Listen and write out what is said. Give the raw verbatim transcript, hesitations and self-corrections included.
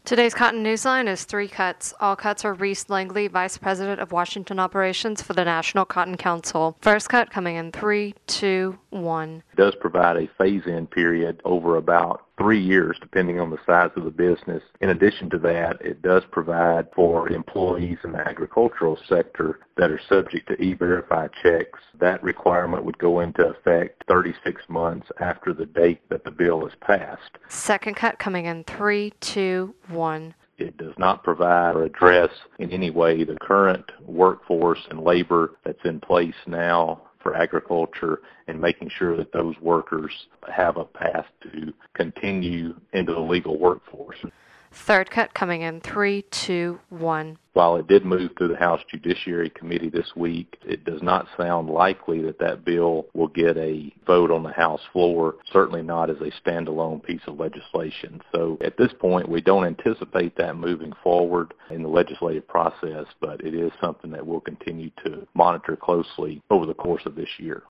Today's Cotton Newsline is three cuts. All cuts are Reese Langley, Vice President of Washington Operations for the National Cotton Council. First cut coming in three, two, one. It does provide a phase-in period over about three years, depending on the size of the business. In addition to that, it does provide for employees in the agricultural sector that are subject to E-Verify checks. That requirement would go into effect thirty-six months after the date that the bill is passed. Second cut coming in three, two, one. It does not provide or address in any way the current workforce and labor that's in place now for agriculture and making sure that those workers have a path to continue into the legal workforce. Third cut coming in three, two, one. While it did move through the House Judiciary Committee this week, it does not sound likely that that bill will get a vote on the House floor, certainly not as a standalone piece of legislation. So at this point, we don't anticipate that moving forward in the legislative process, but it is something that we'll continue to monitor closely over the course of this year.